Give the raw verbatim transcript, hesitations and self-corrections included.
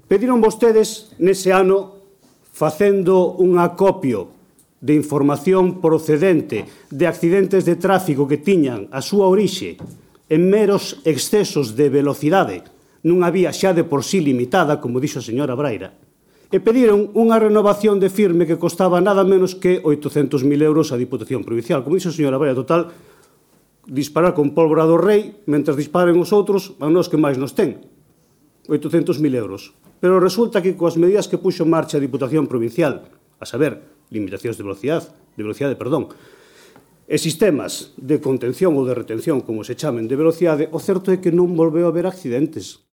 Pediron vostedes nese ano, facendo un acopio de información procedente de accidentes de tráfico que tiñan a súa orixe en meros excesos de velocidade nunha vía xa de por sí limitada, como dixo a señora Braira, e pediron unha renovación de firme que costaba nada menos que oitocentos mil euros a Diputación Provincial. Como dixo a señora Braira, total, disparar con pólvora do rei, mentre disparen os outros, a nós que máis nos ten. oitocentos mil euros. Pero resulta que coas medidas que puxo en marcha a Diputación Provincial, a saber, limitacións de velocidade, de velocidade, perdón, e sistemas de contención ou de retención, como se chamen, de velocidade, o certo é que non volveu a haber accidentes.